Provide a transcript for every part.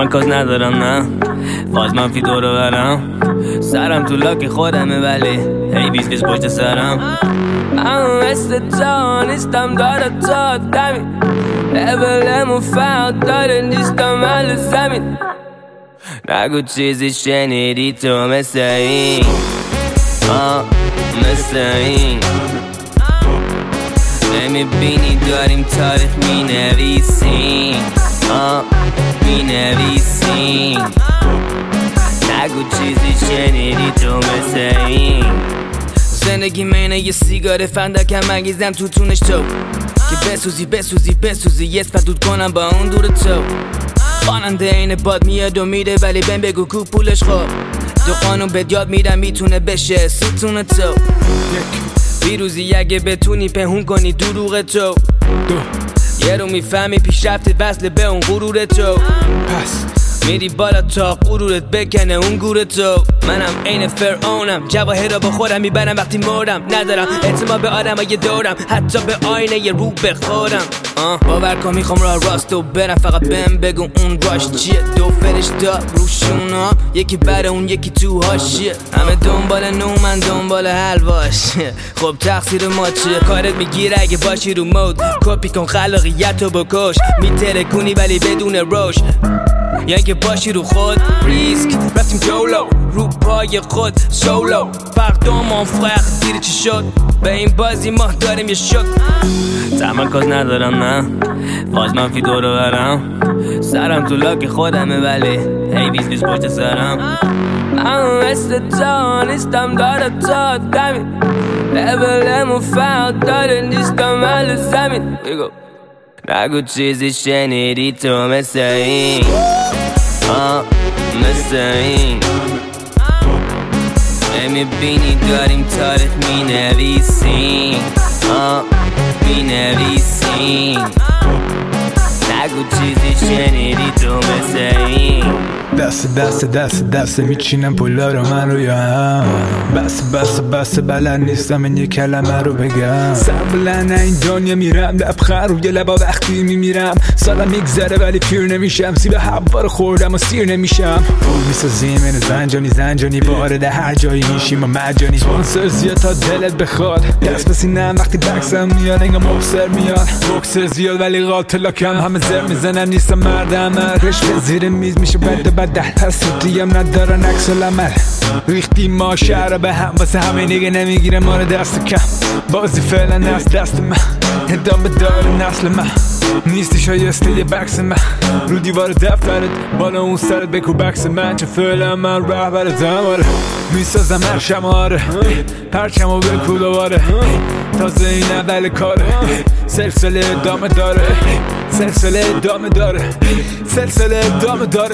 تمرکز ندارم نه فاز منفی دورو برم سرم تو لاک خودمه ولی هی ویز ویز پشت سرم من مثل تو نیستم داره تا دمی لبلمو فرق داره نیستم اهل زمین نگو چیزی شنیدی تو مثل این مثل این نمیبینی داریم تاریخ مینویسیم مینویسیم نگو چیزی شنیدی تو مثل این زندگی منه یه سیگار فندکم مگیزم تو تونش تو که بسوزی بسوزی بسوزی یه دود کنم با اون دور تو خواننده این باد میاد و میره ولی بهم بگو کو پولش خب دو قانون بهت یاد میدم میتونه بشه ستون تو بیروزی اگه بتونی پهون کنی دروغ تو یه رو میفهمی پیشرفت وصل به اون غرور تو پس میری بالا تا غرورت بکنه اون گور تو منم عین فرعونم جواهر را با خودم میبرم وقتی مردم ندارم اعتماد به آدمای دورم حتی به آینه یه رو بخورم باور کن میخوام راه راستو برم فقط بهم بگو اون راش چیه دو فرشته روشونم یکی بر اون یکی تو هاشیه همه دنبال نو من دنبال حلواش خب تقصیر ما چیه کارت میگیره اگه باشی رو مود کپی کن خلاقیتو بکش میترکونی ولی بدون روش یعنی که باشی رو خود ریسک رفتیم جولو رو پای خود سولو پردام من فرق دیر چی شد به این بازی ما داریم یه شک تمرکز ندارم نه فاز منفی دورو برم سرم تو لاک خودمه ولی هی ویز ویز پشت سرم من مثل تو نیستم داره تا دمی لبلمو فرق داره نیستم اهل زمین بگو نگو چیزی شنیدی تو مثل این مثل این نمیبینی داریم تاریخ مینویسیم مینویسیم نگو چیزی شنیدی تو مثل این دست میچینم پولا رو من رو یا هم بس بلد نیستم این یه کلمه رو بگم سبلن این دنیا میرم لبخند روی لبا وقتی میمیرم سالم میگذره ولی پیر نمیشم سیب حبا رو خوردم و سیر نمیشم پول میسازیم اینو زنجانی وارد هر جایی میشیم و مجانی سپانسر زیاد تا دلت بخواد دست بسینم وقتی بکسم میاد انگا مبصر میاد بوکسر زیاد ولی قاتلا کم همه زر میزنن نیستم مردم رشته زیر میز میشه بدل پس دیم ندارن عکس العمل ریختیم ما شهر به هم واسه همه دیگه نمیگیره ما رو دست کم بازی فعلا از دست من ادامه داره نسل من نیستی شایسته یه بکس من رو دیوار دفترت بالا اون سرت بکو بکس من چه فعلا من رهبرتم آره میسازم هر شماره پرچمو بکو دوباره تازه این اول کاره سلسله ادامه داره سلسله ادامه داره سلسله ادامه داره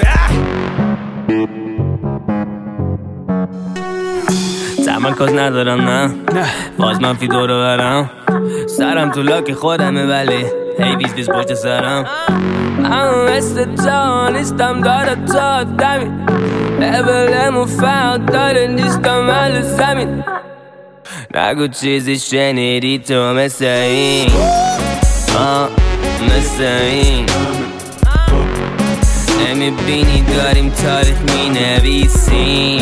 تمرکز ندارم نه فاز منفی دورو برم سرم تو لاک خودمه ولی هی ویز ویز پشت سرم من مثل تو نیستم داره تا دمی لبلمو فرق داره نیستم اهل زمین نگو چیزی شنیدی تو مثل این مثل این نمیبینی داریم تاریخ مینویسیم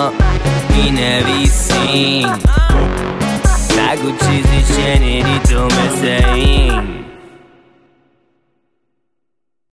مینویسیم نگو چیزی شنیدی تو